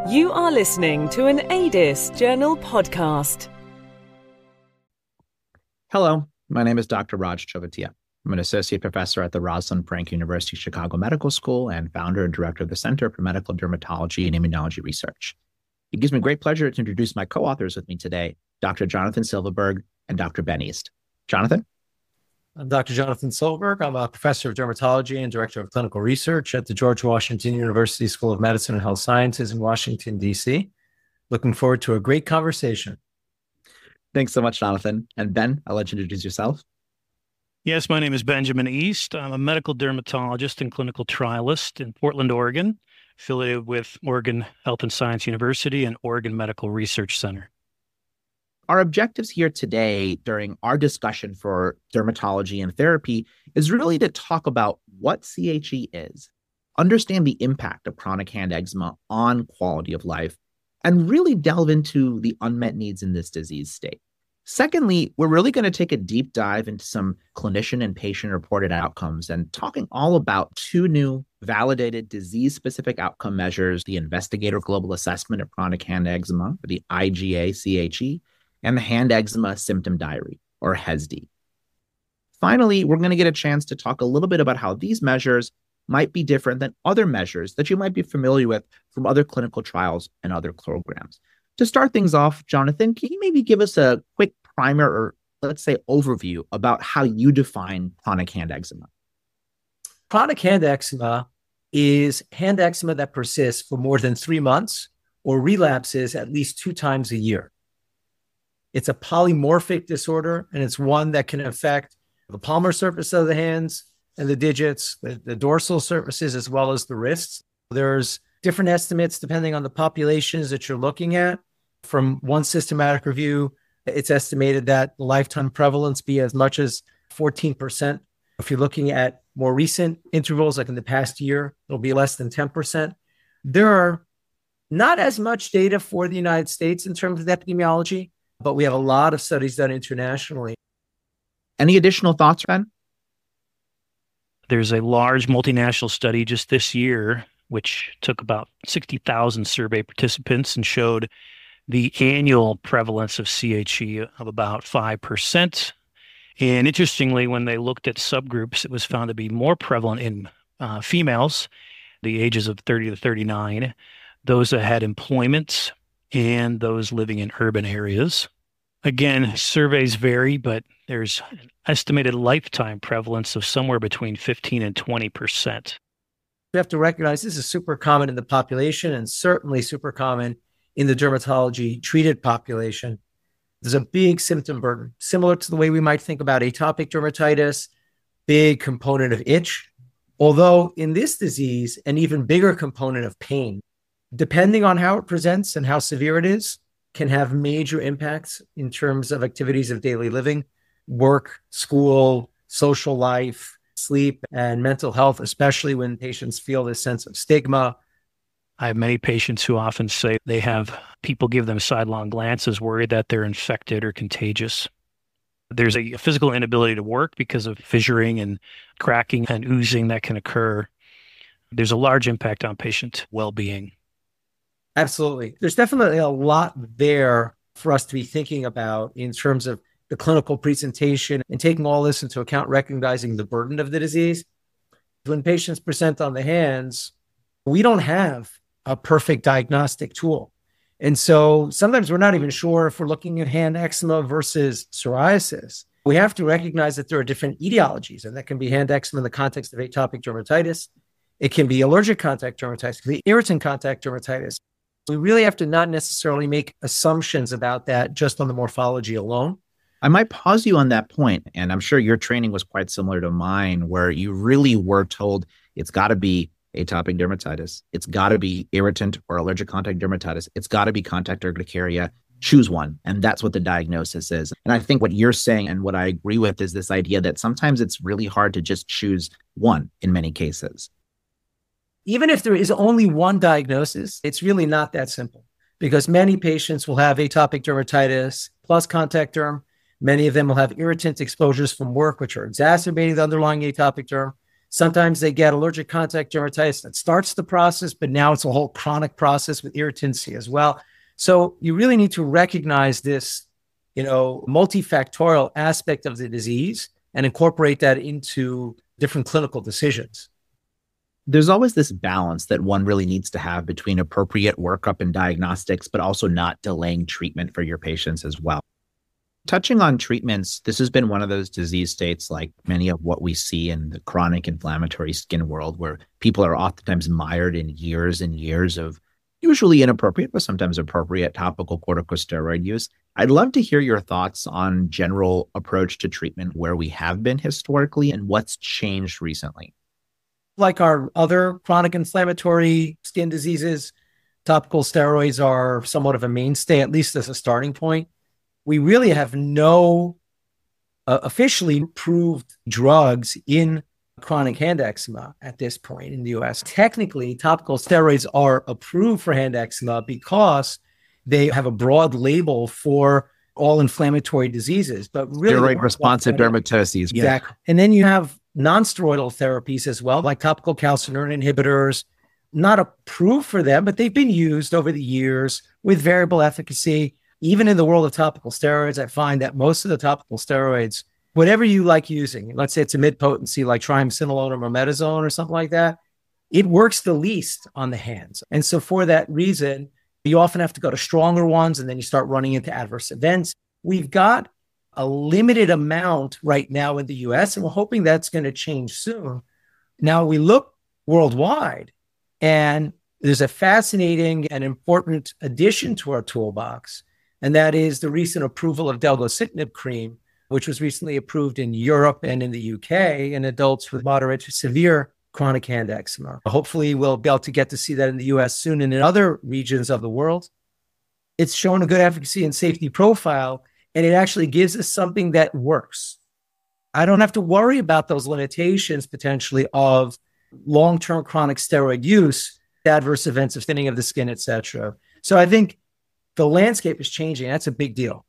You are listening to an ADIS Journal podcast. Hello, my name is Dr. Raj Chovatia. I'm an associate professor at the Rosalind Frank University Chicago Medical School and founder and director of the Center for Medical Dermatology and Immunology Research. It gives me great pleasure to introduce my co-authors with me today, Dr. Jonathan Silverberg and Dr. Ben East. Jonathan? I'm Dr. Jonathan Silverberg. I'm a professor of dermatology and director of clinical research at the George Washington University School of Medicine and Health Sciences in Washington, D.C. Looking forward to a great conversation. Thanks so much, Jonathan. And Ben, I'll let you introduce yourself. Yes, my name is Benjamin East. I'm a medical dermatologist and clinical trialist in Portland, Oregon, affiliated with Oregon Health and Science University and Oregon Medical Research Center. Our objectives here today during our discussion for dermatology and therapy is really to talk about what CHE is, understand the impact of chronic hand eczema on quality of life, and really delve into the unmet needs in this disease state. Secondly, we're really going to take a deep dive into some clinician and patient-reported outcomes and talking all about two new validated disease-specific outcome measures, the Investigator Global Assessment of Chronic Hand Eczema, or the IGA-CHE, and the Hand Eczema Symptom Diary, or HESD. Finally, we're going to get a chance to talk a little bit about how these measures might be different than other measures that you might be familiar with from other clinical trials and other programs. To start things off, Jonathan, can you maybe give us a quick primer or, let's say, overview about how you define chronic hand eczema? Chronic hand eczema is hand eczema that persists for more than 3 months or relapses at least 2 times a year. It's a polymorphic disorder, and it's one that can affect the palmar surface of the hands and the digits, the dorsal surfaces, as well as the wrists. There's different estimates depending on the populations that you're looking at. From one systematic review, it's estimated that the lifetime prevalence be as much as 14%. If you're looking at more recent intervals, like in the past year, it'll be less than 10%. There are not as much data for the United States in terms of epidemiology, but we have a lot of studies done internationally. Any additional thoughts, Ben? There's a large multinational study just this year, which took about 60,000 survey participants and showed the annual prevalence of CHE of about 5%. And interestingly, when they looked at subgroups, it was found to be more prevalent in females, the ages of 30 to 39, those that had employment, and those living in urban areas. Again, surveys vary, but there's an estimated lifetime prevalence of somewhere between 15 and 20%. We have to recognize this is super common in the population and certainly super common in the dermatology treated population. There's a big symptom burden, similar to the way we might think about atopic dermatitis, big component of itch, although in this disease, an even bigger component of pain. Depending on how it presents and how severe it is, can have major impacts in terms of activities of daily living, work, school, social life, sleep, and mental health, especially when patients feel this sense of stigma. I have many patients who often say they have people give them sidelong glances, worried that they're infected or contagious. There's a physical inability to work because of fissuring and cracking and oozing that can occur. There's a large impact on patient well-being. Absolutely. There's definitely a lot there for us to be thinking about in terms of the clinical presentation and taking all this into account, recognizing the burden of the disease. When patients present on the hands, we don't have a perfect diagnostic tool. And so sometimes we're not even sure if we're looking at hand eczema versus psoriasis. We have to recognize that there are different etiologies, and that can be hand eczema in the context of atopic dermatitis. It can be allergic contact dermatitis, it can be irritant contact dermatitis. We really have to not necessarily make assumptions about that just on the morphology alone. I might pause you on that point, and I'm sure your training was quite similar to mine, where you really were told it's got to be atopic dermatitis, it's got to be irritant or allergic contact dermatitis, it's got to be contact urticaria. Choose one, and that's what the diagnosis is. And I think what you're saying and what I agree with is this idea that sometimes it's really hard to just choose one in many cases. Even if there is only one diagnosis, it's really not that simple because many patients will have atopic dermatitis plus contact derm. Many of them will have irritant exposures from work, which are exacerbating the underlying atopic derm. Sometimes they get allergic contact dermatitis that starts the process, but now it's a whole chronic process with irritancy as well. So you really need to recognize this, multifactorial aspect of the disease and incorporate that into different clinical decisions. There's always this balance that one really needs to have between appropriate workup and diagnostics, but also not delaying treatment for your patients as well. Touching on treatments, this has been one of those disease states like many of what we see in the chronic inflammatory skin world, where people are oftentimes mired in years and years of usually inappropriate, but sometimes appropriate topical corticosteroid use. I'd love to hear your thoughts on general approach to treatment where we have been historically and what's changed recently. Like our other chronic inflammatory skin diseases, topical steroids are somewhat of a mainstay, at least as a starting point. We really have no officially approved drugs in chronic hand eczema at this point in the US. Technically, topical steroids are approved for hand eczema because they have a broad label for all inflammatory diseases, but really steroid responsive dermatoses. Exactly. Yeah. And then you have non-steroidal therapies as well, like topical calcineurin inhibitors, not approved for them, but they've been used over the years with variable efficacy. Even in the world of topical steroids, I find that most of the topical steroids, whatever you like using, let's say it's a mid-potency like triamcinolone or mometasone or something like that, it works the least on the hands. And so for that reason, you often have to go to stronger ones, and then you start running into adverse events. We've got a limited amount right now in the US, and we're hoping that's going to change soon. Now we look worldwide, and there's a fascinating and important addition to our toolbox, and that is the recent approval of delgocitinib cream, which was recently approved in Europe and in the UK in adults with moderate to severe chronic hand eczema. Hopefully, we'll be able to get to see that in the US soon and in other regions of the world. It's shown a good efficacy and safety profile, and it actually gives us something that works. I don't have to worry about those limitations potentially of long-term chronic steroid use, adverse events of thinning of the skin, et cetera. So I think the landscape is changing. That's a big deal.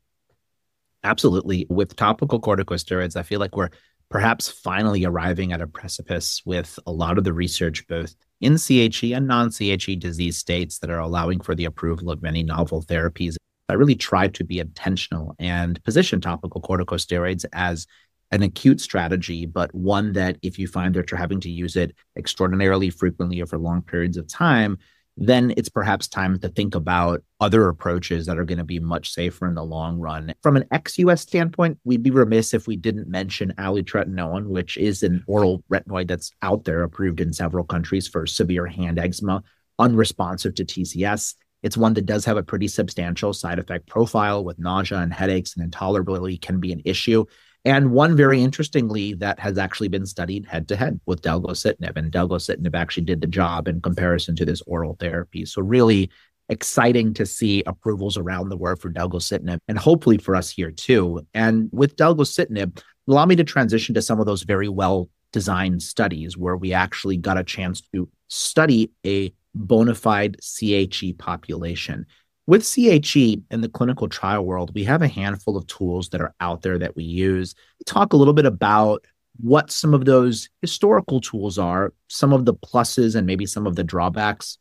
Absolutely. With topical corticosteroids, I feel like we're perhaps finally arriving at a precipice with a lot of the research, both in CHE and non-CHE disease states, that are allowing for the approval of many novel therapies. I really tried to be intentional and position topical corticosteroids as an acute strategy, but one that if you find that you're having to use it extraordinarily frequently or for long periods of time, then it's perhaps time to think about other approaches that are going to be much safer in the long run. From an ex-US standpoint, we'd be remiss if we didn't mention alitretinoin, which is an oral retinoid that's out there, approved in several countries for severe hand eczema, unresponsive to TCS. It's one that does have a pretty substantial side effect profile with nausea and headaches, and intolerability can be an issue. And one very interestingly that has actually been studied head-to-head with delgocitinib, and delgocitinib actually did the job in comparison to this oral therapy. So really exciting to see approvals around the world for delgocitinib, and hopefully for us here too. And with delgocitinib, allow me to transition to some of those very well-designed studies where we actually got a chance to study a bona fide CHE population. With CHE in the clinical trial world, we have a handful of tools that are out there that we use. Talk a little bit about what some of those historical tools are, some of the pluses and maybe some of the drawbacks.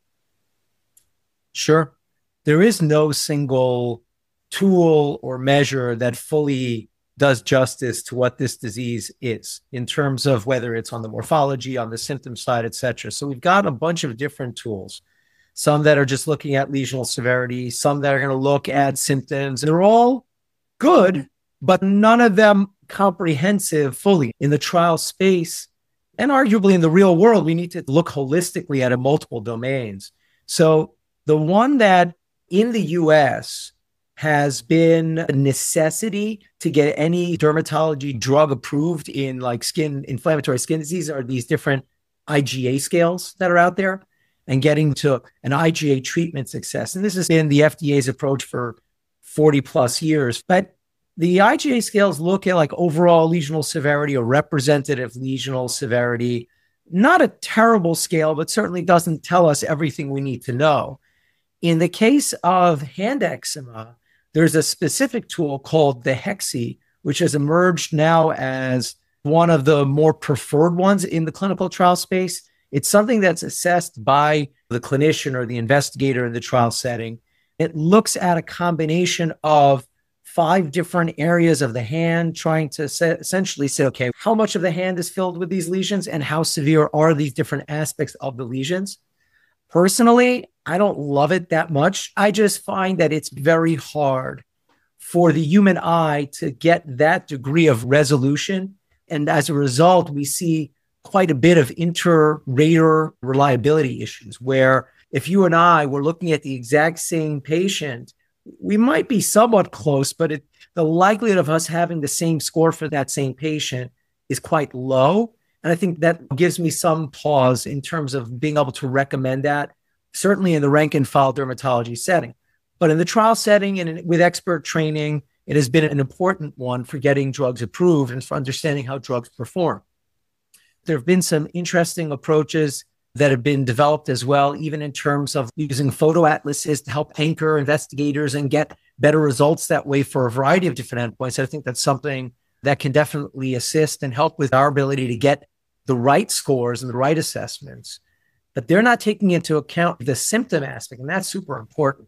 Sure. There is no single tool or measure that fully does justice to what this disease is in terms of whether it's on the morphology, on the symptom side, et cetera. So we've got a bunch of different tools. Some that are just looking at lesional severity, some that are going to look at symptoms. They're all good, but none of them comprehensive fully. In the trial space, and arguably in the real world, we need to look holistically at multiple domains. So the one that in the US has been a necessity to get any dermatology drug approved in like inflammatory skin disease are these different IGA scales that are out there, and getting to an IGA treatment success. And this has been the FDA's approach for 40 plus years. But the IGA scales look at like overall lesional severity or representative lesional severity. Not a terrible scale, but certainly doesn't tell us everything we need to know. In the case of hand eczema, there's a specific tool called the HEXI, which has emerged now as one of the more preferred ones in the clinical trial space. It's something that's assessed by the clinician or the investigator in the trial setting. It looks at a combination of 5 different areas of the hand, trying to essentially say, okay, how much of the hand is filled with these lesions and how severe are these different aspects of the lesions? Personally, I don't love it that much. I just find that it's very hard for the human eye to get that degree of resolution. And as a result, we see quite a bit of inter-rater reliability issues where if you and I were looking at the exact same patient, we might be somewhat close, but the likelihood of us having the same score for that same patient is quite low. And I think that gives me some pause in terms of being able to recommend that, certainly in the rank and file dermatology setting. But in the trial setting and with expert training, it has been an important one for getting drugs approved and for understanding how drugs perform. There have been some interesting approaches that have been developed as well, even in terms of using photo atlases to help anchor investigators and get better results that way for a variety of different endpoints. I think that's something that can definitely assist and help with our ability to get the right scores and the right assessments. But they're not taking into account the symptom aspect, and that's super important.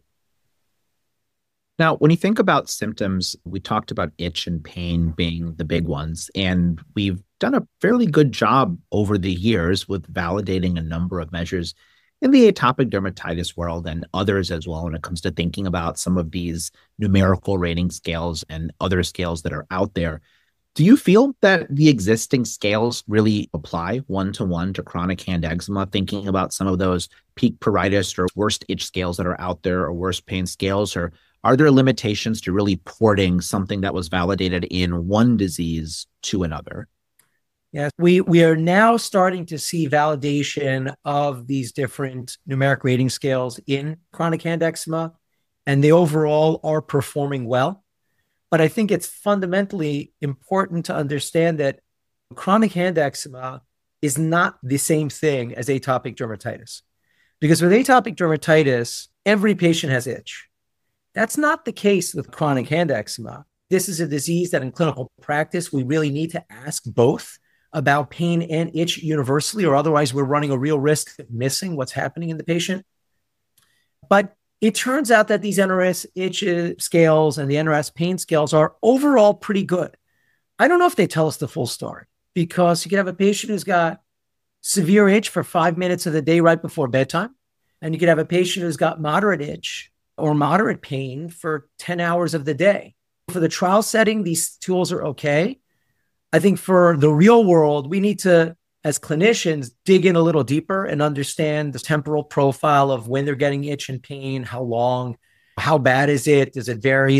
Now, when you think about symptoms, we talked about itch and pain being the big ones, and we've done a fairly good job over the years with validating a number of measures in the atopic dermatitis world and others as well when it comes to thinking about some of these numerical rating scales and other scales that are out there. Do you feel that the existing scales really apply one-to-one to chronic hand eczema, thinking about some of those peak pruritus or worst itch scales that are out there or worst pain scales, or are there limitations to really porting something that was validated in one disease to another? Yes, we are now starting to see validation of these different numeric rating scales in chronic hand eczema, and they overall are performing well. But I think it's fundamentally important to understand that chronic hand eczema is not the same thing as atopic dermatitis. Because with atopic dermatitis, every patient has itch. That's not the case with chronic hand eczema. This is a disease that in clinical practice, we really need to ask both about pain and itch universally, or otherwise we're running a real risk of missing what's happening in the patient. But it turns out that these NRS itch scales and the NRS pain scales are overall pretty good. I don't know if they tell us the full story, because you can have a patient who's got severe itch for 5 minutes of the day right before bedtime, and you could have a patient who's got moderate itch or moderate pain for 10 hours of the day. For the trial setting, these tools are okay. I think for the real world, we need to, as clinicians, dig in a little deeper and understand the temporal profile of when they're getting itch and pain, how long, how bad is it, does it vary?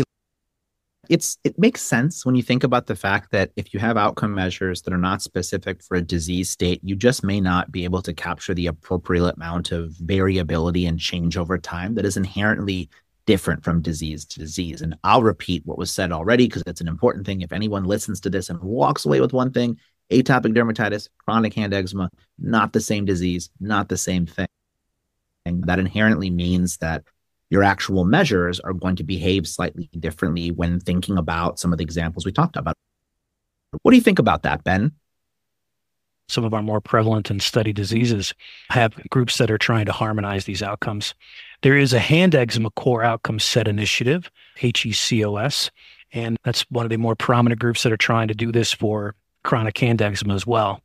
It makes sense when you think about the fact that if you have outcome measures that are not specific for a disease state, you just may not be able to capture the appropriate amount of variability and change over time that is inherently different from disease to disease. And I'll repeat what was said already because it's an important thing. If anyone listens to this and walks away with one thing, atopic dermatitis, chronic hand eczema, not the same disease, not the same thing. And that inherently means that your actual measures are going to behave slightly differently when thinking about some of the examples we talked about. What do you think about that, Ben? Some of our more prevalent and studied diseases have groups that are trying to harmonize these outcomes. There is a Hand Eczema Core Outcome Set Initiative, HECOS, and that's one of the more prominent groups that are trying to do this for chronic hand eczema as well.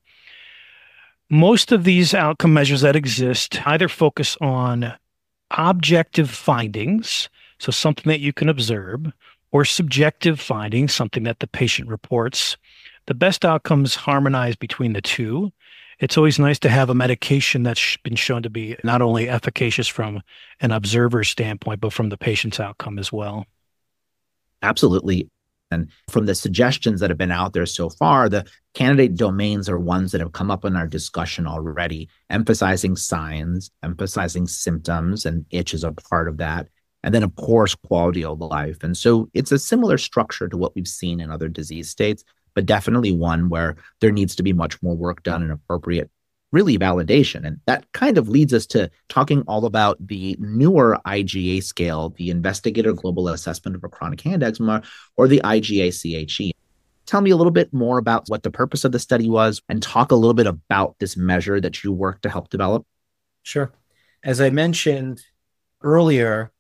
Most of these outcome measures that exist either focus on objective findings, so something that you can observe, or subjective findings, something that the patient reports. The best outcomes harmonize between the two. It's always nice to have a medication that's been shown to be not only efficacious from an observer standpoint, but from the patient's outcome as well. Absolutely. And from the suggestions that have been out there so far, the candidate domains are ones that have come up in our discussion already, emphasizing signs, emphasizing symptoms, and itch is a part of that. And then, of course, quality of life. And so it's a similar structure to what we've seen in other disease states, but definitely one where there needs to be much more work done and appropriate, really, validation. And that kind of leads us to talking all about the newer IGA scale, the Investigator Global Assessment of Chronic Hand Eczema, or the IGA-CHE. tell me a little bit more about what the purpose of the study was and talk a little bit about this measure that you worked to help develop? Sure. As I mentioned earlier,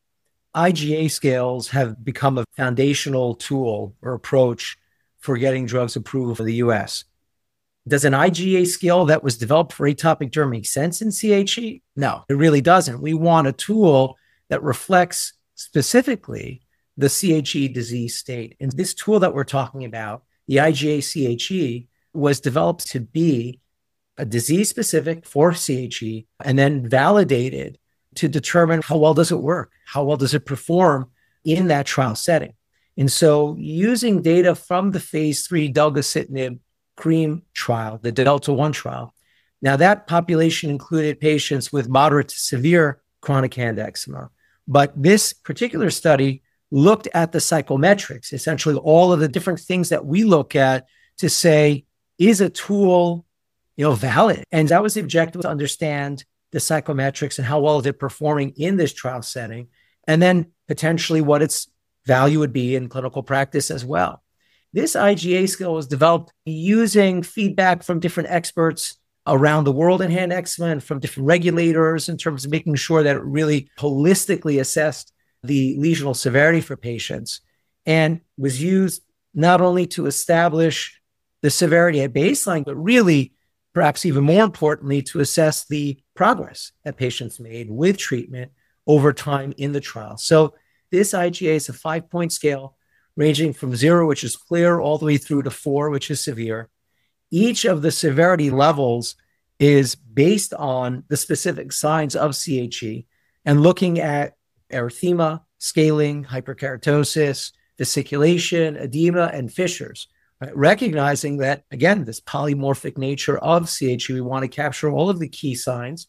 IGA scales have become a foundational tool or approach for getting drugs approved for the US. Does an IGA scale that was developed for atopic derm make sense in CHE? No, it really doesn't. We want a tool that reflects specifically the CHE disease state. And this tool that we're talking about, the IGA CHE, was developed to be a disease specific for CHE and then validated to determine how well does it work? How well does it perform in that trial setting? And so using data from the phase 3 delgocitinib cream trial, the Delta 1 trial, now that population included patients with moderate to severe chronic hand eczema. But this particular study looked at the psychometrics, essentially all of the different things that we look at to say, is a tool valid? And that was the objective, to understand the psychometrics and how well is it performing in this trial setting, and then potentially what its value would be in clinical practice as well. This IGA scale was developed using feedback from different experts around the world in hand eczema and from different regulators in terms of making sure that it really holistically assessed the lesional severity for patients, and was used not only to establish the severity at baseline, but really, perhaps even more importantly, to assess the progress that patients made with treatment over time in the trial. So this IGA is a 5-point scale ranging from 0, which is clear, all the way through to 4, which is severe. Each of the severity levels is based on the specific signs of CHE and looking at erythema, scaling, hyperkeratosis, vesiculation, edema, and fissures. Recognizing that, again, this polymorphic nature of CHE, we want to capture all of the key signs.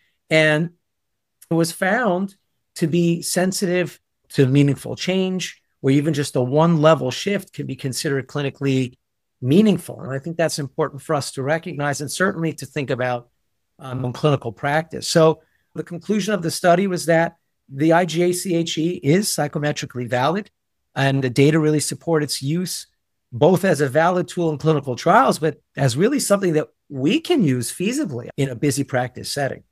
And it was found to be sensitive to meaningful change, where even just a 1-level shift can be considered clinically meaningful. And I think that's important for us to recognize and certainly to think about in clinical practice. So the conclusion of the study was that the IGA CHE is psychometrically valid, and the data really support its use both as a valid tool in clinical trials, but as really something that we can use feasibly in a busy practice setting.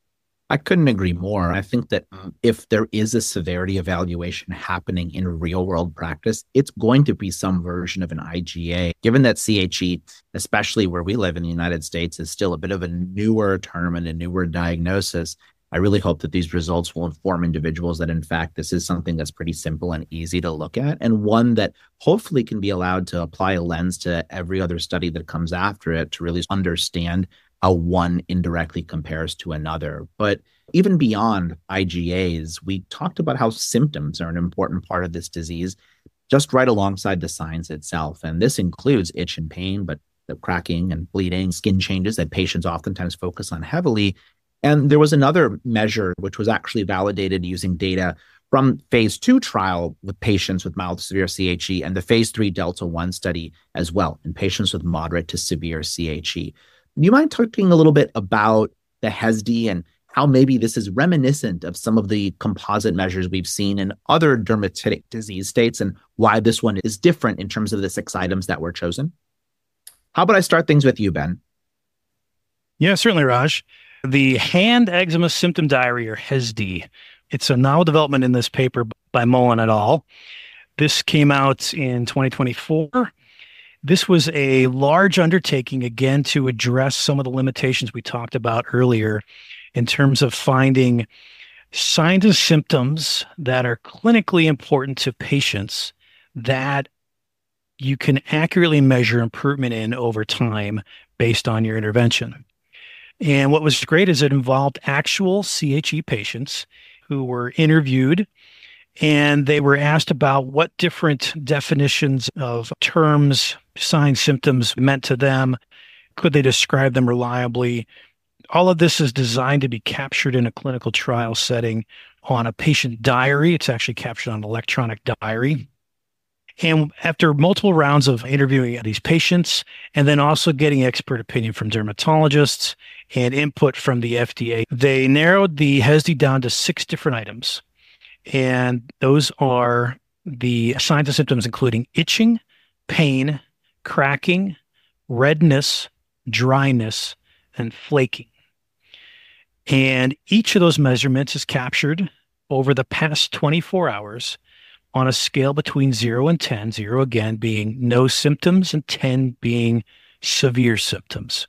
I couldn't agree more. I think that if there is a severity evaluation happening in real world practice, it's going to be some version of an IGA. Given that CHE, especially where we live in the United States, is still a bit of a newer term and a newer diagnosis, I really hope that these results will inform individuals that, in fact, this is something that's pretty simple and easy to look at, and one that hopefully can be allowed to apply a lens to every other study that comes after it to really understand how one indirectly compares to another. But even beyond IGAs, we talked about how symptoms are an important part of this disease, just right alongside the signs itself. And this includes itch and pain, but the cracking and bleeding, skin changes that patients oftentimes focus on heavily. And there was another measure which was actually validated using data from phase 2 trial with patients with mild to severe CHE and the phase 3 Delta 1 study as well in patients with moderate to severe CHE. Do you mind talking a little bit about the HESD and how maybe this is reminiscent of some of the composite measures we've seen in other dermatitic disease states and why this one is different in terms of the 6 items that were chosen? How about I start things with you, Ben? Yeah, certainly, Raj. The Hand Eczema Symptom Diary, or HESD. It's a novel development in this paper by Mullen et al. This came out in 2024. This was a large undertaking, again, to address some of the limitations we talked about earlier in terms of finding signs and symptoms that are clinically important to patients that you can accurately measure improvement in over time based on your intervention. And what was great is it involved actual CHE patients who were interviewed, and they were asked about what different definitions of terms, signs, symptoms meant to them. Could they describe them reliably? All of this is designed to be captured in a clinical trial setting on a patient diary. It's actually captured on an electronic diary. And after multiple rounds of interviewing these patients, and then also getting expert opinion from dermatologists and input from the FDA, they narrowed the HESD down to 6 different items. And those are the signs and symptoms, including itching, pain, cracking, redness, dryness, and flaking. And each of those measurements is captured over the past 24 hours on a scale between 0 and 10, 0 again being no symptoms and 10 being severe symptoms.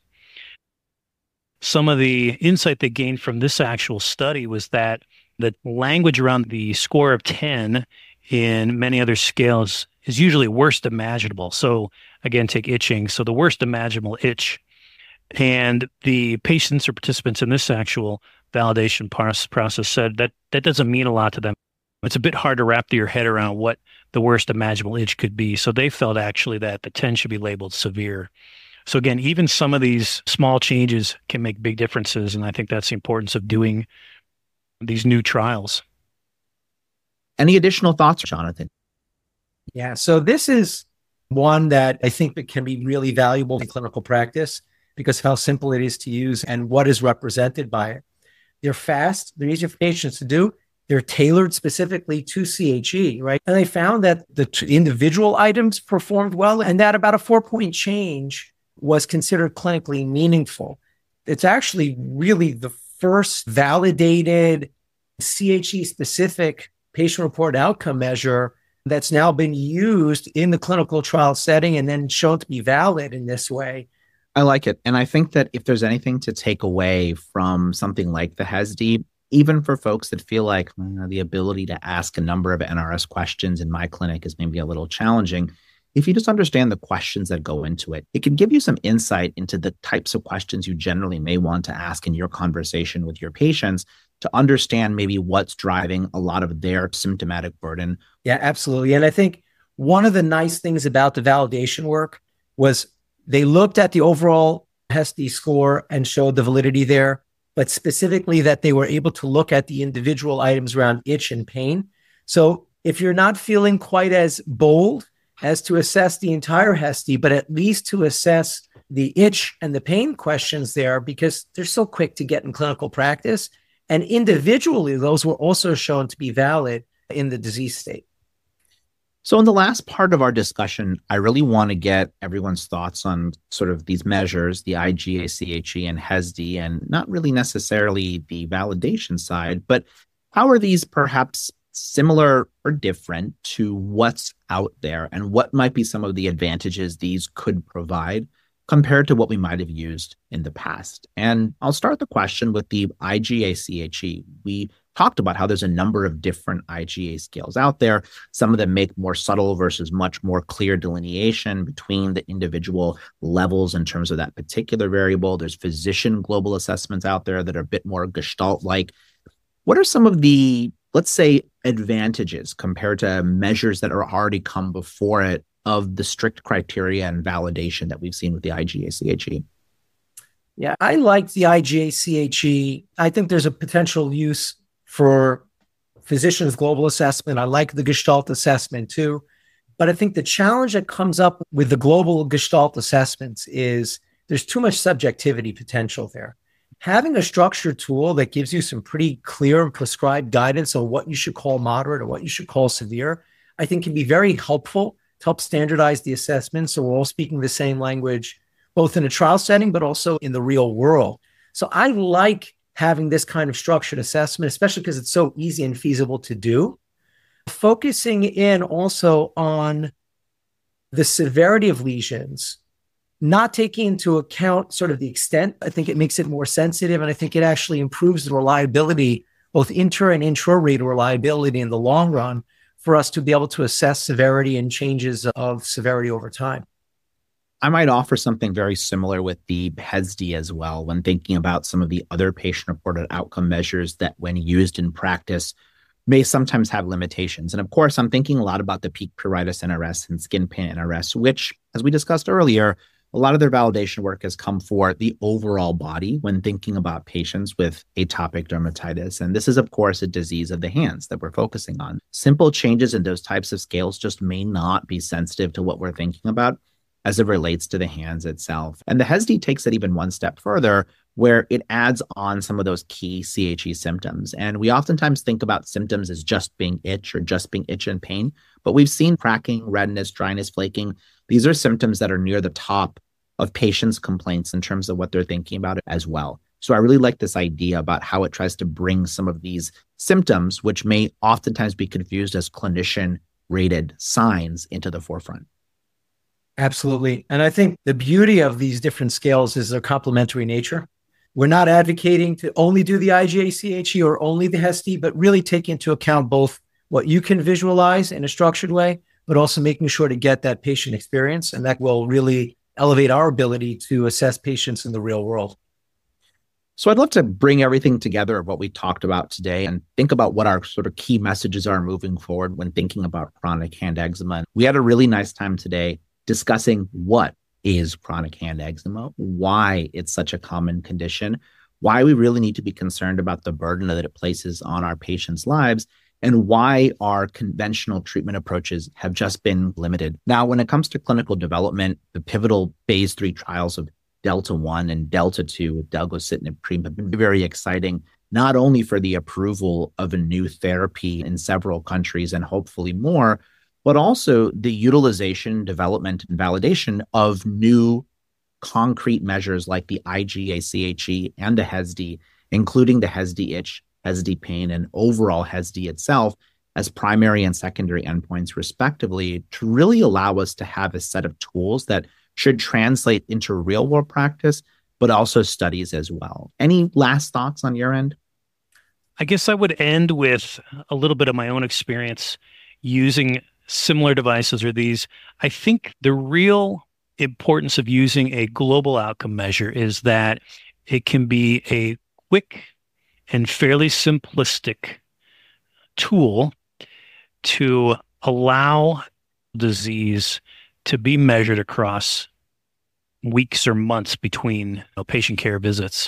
Some of the insight they gained from this actual study was that the language around the score of 10 in many other scales is usually worst imaginable. So again, take itching. So the worst imaginable itch. And the patients or participants in this actual validation process said that that doesn't mean a lot to them. It's a bit hard to wrap your head around what the worst imaginable itch could be. So they felt actually that the 10 should be labeled severe. So again, even some of these small changes can make big differences. And I think that's the importance of doing these new trials. Any additional thoughts, Jonathan? Yeah, so this is one that I think that can be really valuable in clinical practice because of how simple it is to use and what is represented by it. They're fast, they're easy for patients to do, they're tailored specifically to CHE, right? And they found that the individual items performed well and that about a 4-point change was considered clinically meaningful. It's actually really the first validated CHE-specific patient-reported outcome measure that's now been used in the clinical trial setting and then shown to be valid in this way. I like it. And I think that if there's anything to take away from something like the HESD, even for folks that feel like the ability to ask a number of NRS questions in my clinic is maybe a little challenging, if you just understand the questions that go into it, it can give you some insight into the types of questions you generally may want to ask in your conversation with your patients to understand maybe what's driving a lot of their symptomatic burden. Yeah, absolutely. And I think one of the nice things about the validation work was they looked at the overall HESD score and showed the validity there, but specifically that they were able to look at the individual items around itch and pain. So if you're not feeling quite as bold as to assess the entire HESD, but at least to assess the itch and the pain questions there, because they're so quick to get in clinical practice. And individually, those were also shown to be valid in the disease state. So in the last part of our discussion, I really want to get everyone's thoughts on sort of these measures, the IGA, CHE, and HESD, and not really necessarily the validation side, but how are these perhaps similar or different to what's out there and what might be some of the advantages these could provide compared to what we might have used in the past? And I'll start the question with the IGA-CHE. We talked about how there's a number of different IGA scales out there. Some of them make more subtle versus much more clear delineation between the individual levels in terms of that particular variable. There's physician global assessments out there that are a bit more Gestalt-like. What are some of the, let's say, advantages compared to measures that are already come before it of the strict criteria and validation that we've seen with the IGA-CHE? Yeah, I like the IGA-CHE. I think there's a potential use for physicians' global assessment. I like the Gestalt assessment too. But I think the challenge that comes up with the global Gestalt assessments is there's too much subjectivity potential there. Having a structured tool that gives you some pretty clear and prescribed guidance on what you should call moderate or what you should call severe, I think can be very helpful to help standardize the assessment so we're all speaking the same language, both in a trial setting, but also in the real world. So I like having this kind of structured assessment, especially because it's so easy and feasible to do. Focusing in also on the severity of lesions, not taking into account sort of the extent, I think it makes it more sensitive, and I think it actually improves the reliability, both inter and intra-rater reliability in the long run, for us to be able to assess severity and changes of severity over time. I might offer something very similar with the HESD as well when thinking about some of the other patient-reported outcome measures that, when used in practice, may sometimes have limitations. And of course, I'm thinking a lot about the peak pruritus NRS and skin pain NRS, which, as we discussed earlier, a lot of their validation work has come for the overall body when thinking about patients with atopic dermatitis. And this is, of course, a disease of the hands that we're focusing on. Simple changes in those types of scales just may not be sensitive to what we're thinking about as it relates to the hands itself. And the HESD takes it even one step further, where it adds on some of those key CHE symptoms. And we oftentimes think about symptoms as just being itch or just being itch and pain, but we've seen cracking, redness, dryness, flaking. These are symptoms that are near the top of patients' complaints in terms of what they're thinking about it as well. So I really like this idea about how it tries to bring some of these symptoms, which may oftentimes be confused as clinician-rated signs, into the forefront. Absolutely. And I think the beauty of these different scales is their complementary nature. We're not advocating to only do the IGA-CHE or only the HESD, but really take into account both what you can visualize in a structured way, but also making sure to get that patient experience. And that will really elevate our ability to assess patients in the real world. So I'd love to bring everything together of what we talked about today and think about what our sort of key messages are moving forward when thinking about chronic hand eczema. We had a really nice time today discussing what is chronic hand eczema, why it's such a common condition, why we really need to be concerned about the burden that it places on our patients' lives, and why our conventional treatment approaches have just been limited. Now, when it comes to clinical development, the pivotal phase 3 trials of Delta 1 and Delta 2 with delgocitinib cream have been very exciting, not only for the approval of a new therapy in several countries and hopefully more, but also the utilization, development, and validation of new concrete measures like the IGA-CHE and the HESD, including the HESD itch, HESD pain, and overall HESD itself as primary and secondary endpoints, respectively, to really allow us to have a set of tools that should translate into real-world practice, but also studies as well. Any last thoughts on your end? I guess I would end with a little bit of my own experience using similar devices or these. I think the real importance of using a global outcome measure is that it can be a quick and fairly simplistic tool to allow disease to be measured across weeks or months between patient care visits.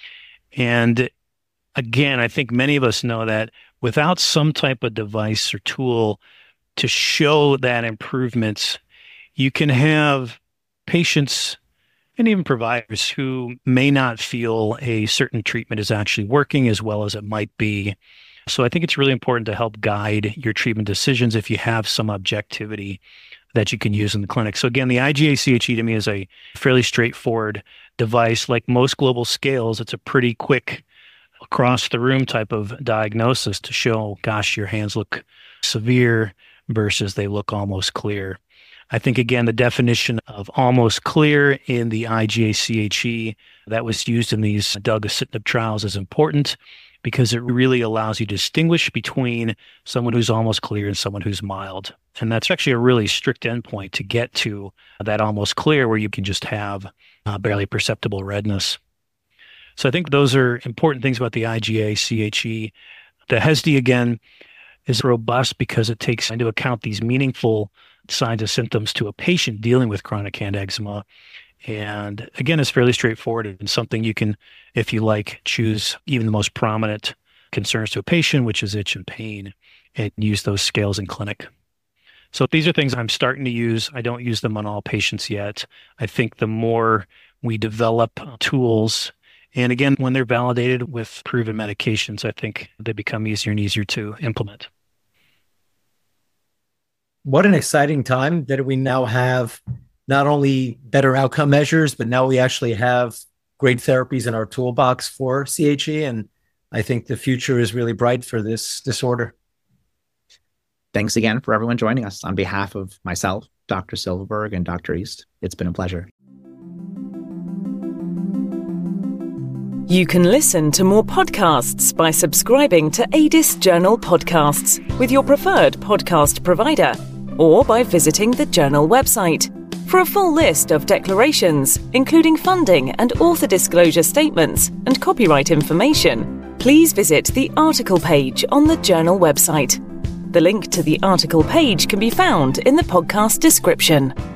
And again, I think many of us know that without some type of device or tool to show that improvements, you can have patients and even providers who may not feel a certain treatment is actually working as well as it might be. So I think it's really important to help guide your treatment decisions if you have some objectivity that you can use in the clinic. So again, the IGA-CHE to me is a fairly straightforward device. Like most global scales, it's a pretty quick across the room type of diagnosis to show, gosh, your hands look severe versus they look almost clear. I think, again, the definition of almost clear in the IGA-CHE that was used in these delgocitinib trials is important because it really allows you to distinguish between someone who's almost clear and someone who's mild. And that's actually a really strict endpoint to get to that almost clear where you can just have barely perceptible redness. So I think those are important things about the IGA-CHE. The HESD, again, is robust because it takes into account these meaningful signs and symptoms to a patient dealing with chronic hand eczema. And again, it's fairly straightforward and something you can, if you like, choose even the most prominent concerns to a patient, which is itch and pain, and use those scales in clinic. So these are things I'm starting to use. I don't use them on all patients yet. I think the more we develop tools, and again, when they're validated with proven medications, I think they become easier and easier to implement. What an exciting time that we now have not only better outcome measures, but now we actually have great therapies in our toolbox for CHE. And I think the future is really bright for this disorder. Thanks again for everyone joining us. On behalf of myself, Dr. Silverberg, and Dr. East, it's been a pleasure. You can listen to more podcasts by subscribing to ADIS Journal Podcasts with your preferred podcast provider or by visiting the Journal website. For a full list of declarations, including funding and author disclosure statements and copyright information, please visit the article page on the Journal website. The link to the article page can be found in the podcast description.